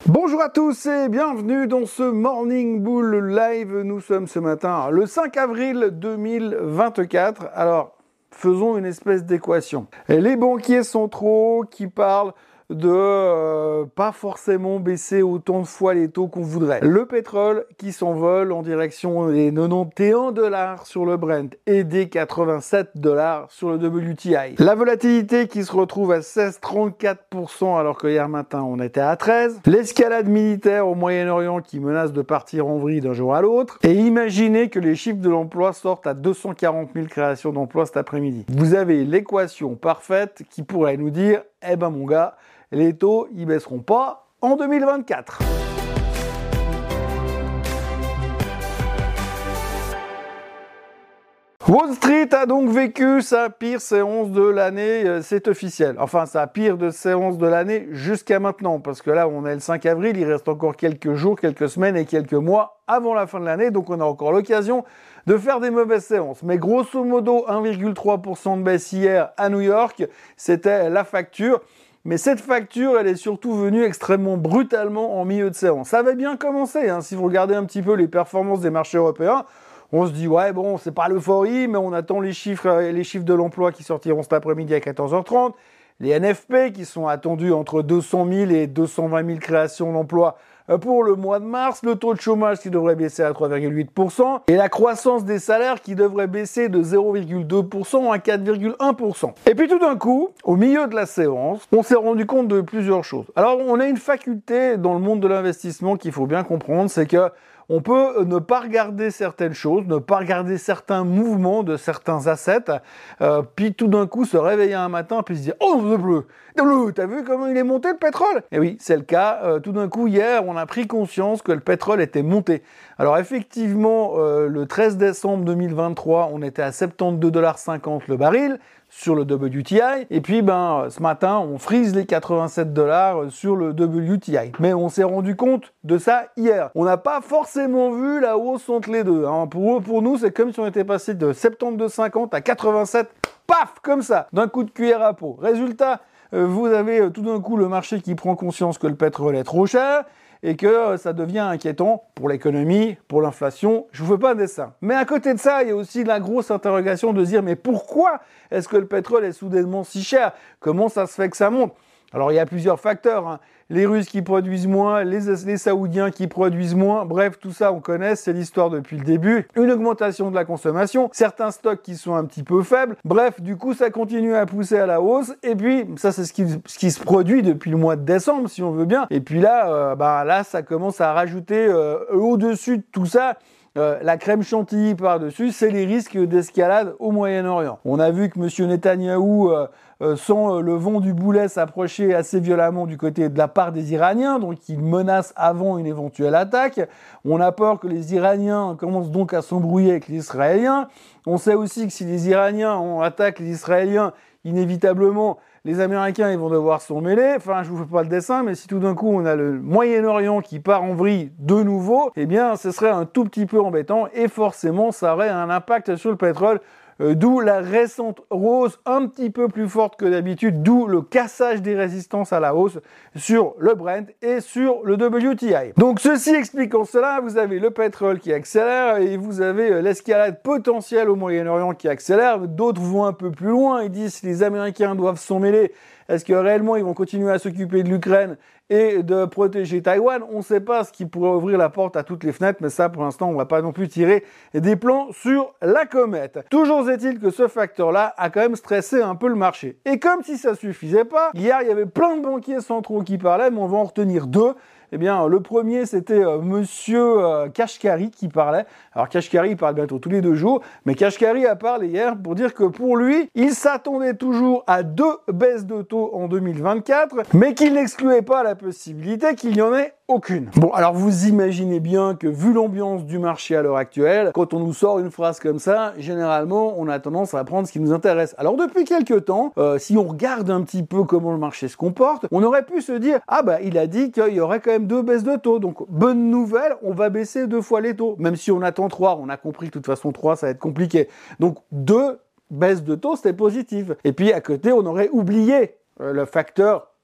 Bonjour à tous et bienvenue dans ce Morning Bull Live. Nous sommes ce matin le 5 avril 2024. Alors, faisons une espèce d'équation. Les banquiers centraux qui parlent de pas forcément baisser autant de fois les taux qu'on voudrait. Le pétrole qui s'envole en direction des 91 $ sur le Brent et des 87 $ sur le WTI. La volatilité qui se retrouve à 16,34% alors que hier matin on était à 13. L'escalade militaire au Moyen-Orient qui menace de partir en vrille d'un jour à l'autre. Et imaginez que les chiffres de l'emploi sortent à 240 000 créations d'emplois cet après-midi. Vous avez l'équation parfaite qui pourrait nous dire « Eh ben mon gars, les taux, ils baisseront pas en 2024. » Wall Street a donc vécu sa pire séance de l'année, c'est officiel. Enfin, sa pire séance de l'année jusqu'à maintenant, parce que là, on est le 5 avril, il reste encore quelques jours, quelques semaines et quelques mois avant la fin de l'année, donc on a encore l'occasion de faire des mauvaises séances. Mais grosso modo, 1,3% de baisse hier à New York, c'était la facture. Mais cette facture, elle est surtout venue extrêmement brutalement en milieu de séance. Ça avait bien commencé, hein. Si vous regardez un petit peu les performances des marchés européens, on se dit, ouais, bon, c'est pas l'euphorie, mais on attend les chiffres de l'emploi qui sortiront cet après-midi à 14h30. Les NFP qui sont attendus entre 200 000 et 220 000 créations d'emplois pour le mois de mars, le taux de chômage qui devrait baisser à 3,8% et la croissance des salaires qui devrait baisser de 0,2% à 4,1%. Et puis tout d'un coup, au milieu de la séance, on s'est rendu compte de plusieurs choses. Alors on a une faculté dans le monde de l'investissement qu'il faut bien comprendre, c'est que on peut ne pas regarder certaines choses, ne pas regarder certains mouvements de certains assets, puis tout d'un coup se réveiller un matin puis se dire « Oh, le bleu, t'as vu comment il est monté le pétrole ?» Et oui, c'est le cas. Tout d'un coup, hier, on a pris conscience que le pétrole était monté. Alors effectivement, le 13 décembre 2023, on était à 72,50 $ le baril sur le WTI. Et puis, ce matin, on frise les 87 $ sur le WTI. Mais on s'est rendu compte de ça hier. On n'a pas forcément vu la hausse entre les deux, hein. Pour nous, c'est comme si on était passé de 72,50 à 87, paf, comme ça, d'un coup de cuillère à peau. Résultat, vous avez tout d'un coup le marché qui prend conscience que le pétrole est trop cher et que ça devient inquiétant pour l'économie, pour l'inflation. Je vous fais pas un dessin. Mais à côté de ça, il y a aussi la grosse interrogation de se dire mais pourquoi est-ce que le pétrole est soudainement si cher? Comment ça se fait que ça monte? Alors il y a plusieurs facteurs, hein. Les Russes qui produisent moins, les Saoudiens qui produisent moins, bref, tout ça on connaît, c'est l'histoire depuis le début. Une augmentation de la consommation, certains stocks qui sont un petit peu faibles, bref, du coup ça continue à pousser à la hausse, et puis ça c'est ce qui se produit depuis le mois de décembre si on veut bien, et puis là, là ça commence à rajouter au-dessus de tout ça, la crème chantilly par-dessus, c'est les risques d'escalade au Moyen-Orient. On a vu que M. Netanyahou sent le vent du boulet s'approcher assez violemment du côté de la part des Iraniens, donc il menace avant une éventuelle attaque. On a peur que les Iraniens commencent donc à s'embrouiller avec les Israéliens. On sait aussi que si les Iraniens attaquent les Israéliens, inévitablement, les Américains ils vont devoir s'en mêler. Enfin, je vous fais pas le dessin, mais si tout d'un coup on a le Moyen-Orient qui part en vrille de nouveau, eh bien, ce serait un tout petit peu embêtant et forcément, ça aurait un impact sur le pétrole. D'où la récente hausse un petit peu plus forte que d'habitude, d'où le cassage des résistances à la hausse sur le Brent et sur le WTI. Donc ceci expliquant cela, vous avez le pétrole qui accélère et vous avez l'escalade potentielle au Moyen-Orient qui accélère. D'autres vont un peu plus loin, ils disent que les Américains doivent s'en mêler. Est-ce que réellement ils vont continuer à s'occuper de l'Ukraine et de protéger Taïwan? On ne sait pas ce qui pourrait ouvrir la porte à toutes les fenêtres, mais ça pour l'instant on ne va pas non plus tirer des plans sur la comète. Toujours est-il que ce facteur-là a quand même stressé un peu le marché. Et comme si ça suffisait pas, hier il y avait plein de banquiers centraux qui parlaient, mais on va en retenir deux. Eh bien, le premier, c'était Monsieur Kashkari qui parlait. Alors, Kashkari, il parle bientôt tous les 2 jours, mais Kashkari a parlé hier pour dire que pour lui, il s'attendait toujours à 2 baisses de taux en 2024, mais qu'il n'excluait pas la possibilité qu'il n'y en ait aucune. Bon, alors vous imaginez bien que vu l'ambiance du marché à l'heure actuelle, quand on nous sort une phrase comme ça, généralement, on a tendance à prendre ce qui nous intéresse. Alors depuis quelques temps, si on regarde un petit peu comment le marché se comporte, on aurait pu se dire, ah bah il a dit qu'il y aurait quand même 2 baisses de taux, donc bonne nouvelle, on va baisser 2 fois les taux. Même si on attend 3, on a compris que de toute façon 3 ça va être compliqué. Donc 2 baisses de taux, c'était positif. Et puis à côté, on aurait oublié le facteur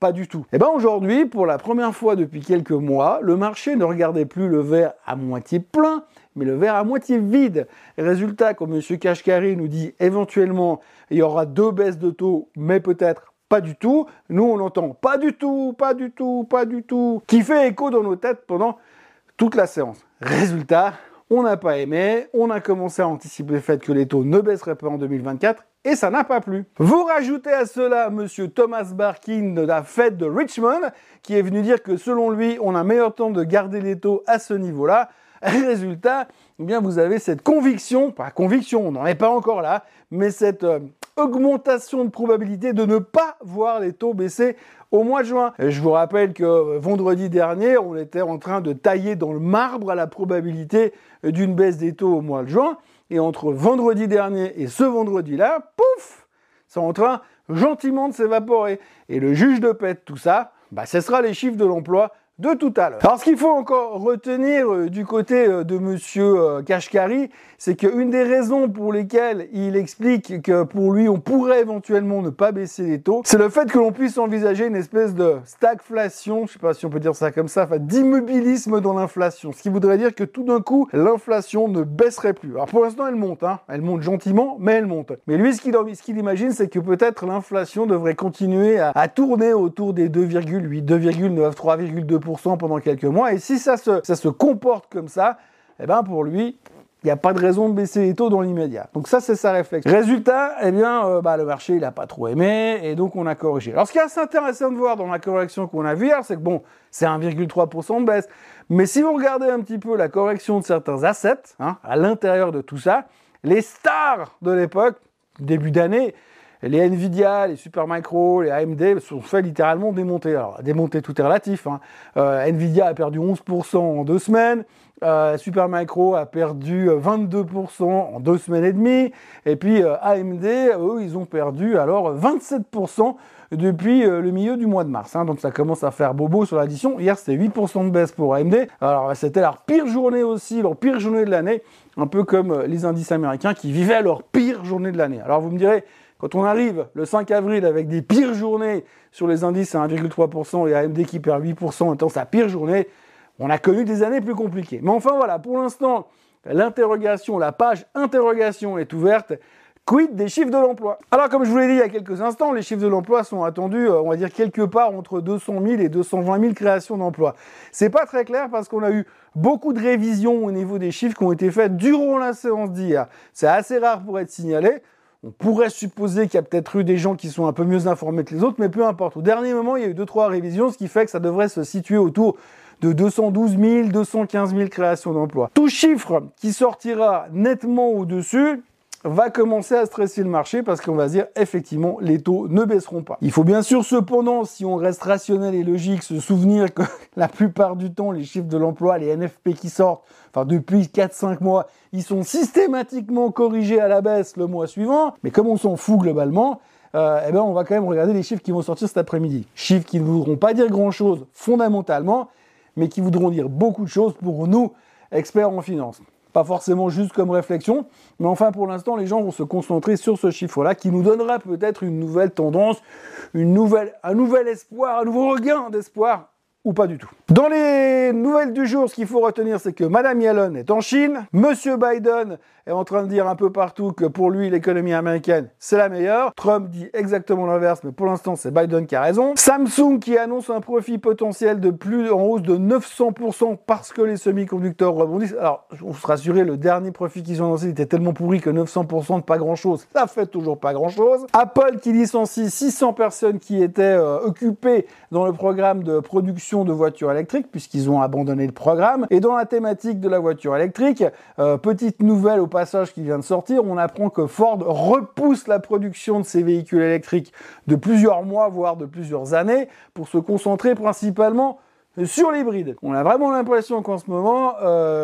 pas du tout. Et ben aujourd'hui, pour la première fois depuis quelques mois, le marché ne regardait plus le verre à moitié plein, mais le verre à moitié vide. Résultat, comme M. Kashkari nous dit éventuellement, il y aura 2 baisses de taux, mais peut-être pas du tout. Nous, on entend pas du tout, pas du tout, pas du tout, qui fait écho dans nos têtes pendant toute la séance. Résultat, on n'a pas aimé, on a commencé à anticiper le fait que les taux ne baisseraient pas en 2024, et ça n'a pas plu. Vous rajoutez à cela M. Thomas Barkin de la Fed de Richmond, qui est venu dire que selon lui, on a meilleur temps de garder les taux à ce niveau-là. Résultat, eh bien vous avez cette conviction, pas conviction, on n'en est pas encore là, mais cette augmentation de probabilité de ne pas voir les taux baisser au mois de juin. Et je vous rappelle que vendredi dernier, on était en train de tailler dans le marbre à la probabilité d'une baisse des taux au mois de juin, et entre vendredi dernier et ce vendredi-là, pouf, c'est en train gentiment de s'évaporer. Et le juge de paix de tout ça, ce sera les chiffres de l'emploi de tout à l'heure. Alors ce qu'il faut encore retenir du côté de Monsieur Kashkari, c'est qu'une des raisons pour lesquelles il explique que pour lui on pourrait éventuellement ne pas baisser les taux, c'est le fait que l'on puisse envisager une espèce de stagflation, je sais pas si on peut dire ça comme ça, d'immobilisme dans l'inflation, ce qui voudrait dire que tout d'un coup l'inflation ne baisserait plus. Alors pour l'instant elle monte, elle monte gentiment, mais elle monte. Mais lui ce qu'il imagine, c'est que peut-être l'inflation devrait continuer à tourner autour des 2,8, 2,9, 3,2% pendant quelques mois, et si ça se comporte comme ça, eh ben pour lui, il n'y a pas de raison de baisser les taux dans l'immédiat. Donc ça, c'est sa réflexion. Résultat, eh bien, le marché, il n'a pas trop aimé, et donc on a corrigé. Alors ce qui est assez intéressant de voir dans la correction qu'on a vue hier, c'est que bon, c'est 1,3% de baisse, mais si vous regardez un petit peu la correction de certains assets, à l'intérieur de tout ça, les stars de l'époque, début d'année, les Nvidia, les Supermicro, les AMD sont fait littéralement démonter. Alors, démonter, tout est relatif. Nvidia a perdu 11% en 2 semaines. Supermicro a perdu 22% en 2 semaines et demie. Et puis AMD, eux, ils ont perdu alors 27% depuis le milieu du mois de mars. Donc ça commence à faire bobo sur l'addition. Hier, c'était 8% de baisse pour AMD. Alors c'était leur pire journée aussi, leur pire journée de l'année. Un peu comme les indices américains qui vivaient leur pire journée de l'année. Alors vous me direz, quand on arrive le 5 avril avec des pires journées sur les indices à 1,3% et AMD qui perd 8% en étant sa pire journée, on a connu des années plus compliquées. Mais enfin voilà, pour l'instant, l'interrogation, la page interrogation est ouverte. Quid des chiffres de l'emploi? Alors comme je vous l'ai dit il y a quelques instants, les chiffres de l'emploi sont attendus, on va dire quelque part entre 200 000 et 220 000 créations d'emplois. C'est pas très clair parce qu'on a eu beaucoup de révisions au niveau des chiffres qui ont été faites durant la séance d'hier. C'est assez rare pour être signalé. On pourrait supposer qu'il y a peut-être eu des gens qui sont un peu mieux informés que les autres, mais peu importe. Au dernier moment, il y a eu 2-3 révisions, ce qui fait que ça devrait se situer autour de 212 000, 215 000 créations d'emplois. Tout chiffre qui sortira nettement au-dessus va commencer à stresser le marché parce qu'on va se dire effectivement les taux ne baisseront pas. Il faut bien sûr cependant, si on reste rationnel et logique, se souvenir que la plupart du temps les chiffres de l'emploi, les NFP qui sortent, depuis 4-5 mois, ils sont systématiquement corrigés à la baisse le mois suivant, mais comme on s'en fout globalement, on va quand même regarder les chiffres qui vont sortir cet après-midi. Chiffres qui ne voudront pas dire grand-chose fondamentalement, mais qui voudront dire beaucoup de choses pour nous, experts en finance. Pas forcément juste comme réflexion, mais enfin pour l'instant les gens vont se concentrer sur ce chiffre-là qui nous donnera peut-être une nouvelle tendance, un nouvel espoir, un nouveau regain d'espoir, ou pas du tout. Dans les nouvelles du jour, ce qu'il faut retenir, c'est que Madame Yellen est en Chine, Monsieur Biden est en train de dire un peu partout que pour lui, l'économie américaine, c'est la meilleure. Trump dit exactement l'inverse, mais pour l'instant, c'est Biden qui a raison. Samsung qui annonce un profit potentiel en hausse de 900% parce que les semi-conducteurs rebondissent. Alors, on se rassurer, le dernier profit qu'ils ont annoncé était tellement pourri que 900% de pas grand-chose, ça fait toujours pas grand-chose. Apple qui licencie 600 personnes qui étaient occupées dans le programme de production de voitures électriques, puisqu'ils ont abandonné le programme. Et dans la thématique de la voiture électrique, petite nouvelle au passage qui vient de sortir, on apprend que Ford repousse la production de ses véhicules électriques de plusieurs mois, voire de plusieurs années, pour se concentrer principalement sur l'hybride. On a vraiment l'impression qu'en ce moment,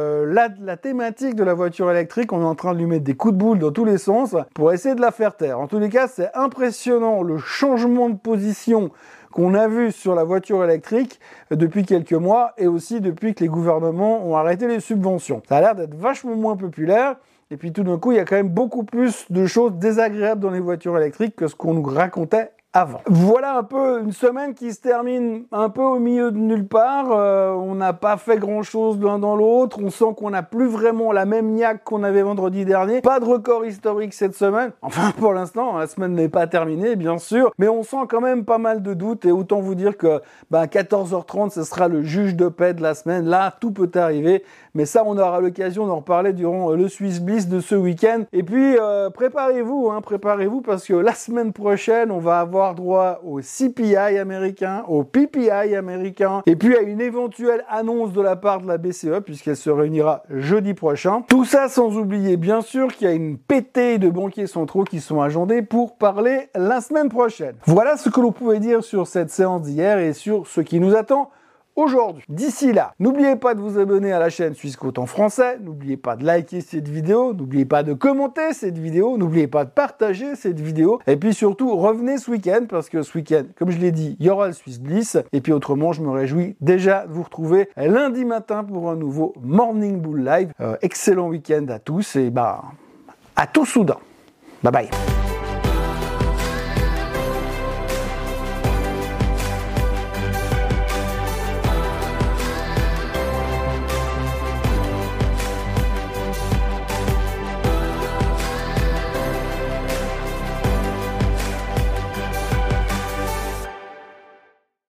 la thématique de la voiture électrique, on est en train de lui mettre des coups de boule dans tous les sens pour essayer de la faire taire. En tous les cas, c'est impressionnant le changement de position qu'on a vu sur la voiture électrique depuis quelques mois et aussi depuis que les gouvernements ont arrêté les subventions. Ça a l'air d'être vachement moins populaire. Et puis tout d'un coup, il y a quand même beaucoup plus de choses désagréables dans les voitures électriques que ce qu'on nous racontait avant. Voilà un peu une semaine qui se termine un peu au milieu de nulle part. On n'a pas fait grand-chose l'un dans l'autre. On sent qu'on n'a plus vraiment la même niaque qu'on avait vendredi dernier. Pas de record historique cette semaine. Enfin, pour l'instant, la semaine n'est pas terminée, bien sûr. Mais on sent quand même pas mal de doutes. Et autant vous dire que 14h30, ce sera le juge de paix de la semaine. Là, tout peut arriver. Mais ça, on aura l'occasion d'en reparler durant le Swiss Bliss de ce week-end. Et puis, préparez-vous parce que la semaine prochaine, on va avoir droit au CPI américain, au PPI américain, et puis à une éventuelle annonce de la part de la BCE, puisqu'elle se réunira jeudi prochain. Tout ça sans oublier, bien sûr, qu'il y a une pétée de banquiers centraux qui sont agendés pour parler la semaine prochaine. Voilà ce que l'on pouvait dire sur cette séance d'hier et sur ce qui nous attend aujourd'hui. D'ici là, n'oubliez pas de vous abonner à la chaîne Swissquote en français, n'oubliez pas de liker cette vidéo, n'oubliez pas de commenter cette vidéo, n'oubliez pas de partager cette vidéo, et puis surtout, revenez ce week-end, parce que ce week-end, comme je l'ai dit, il y aura le Swiss Bliss, et puis autrement, je me réjouis déjà de vous retrouver lundi matin pour un nouveau Morning Bull Live. Excellent week-end à tous, et à tout soudain. Bye bye.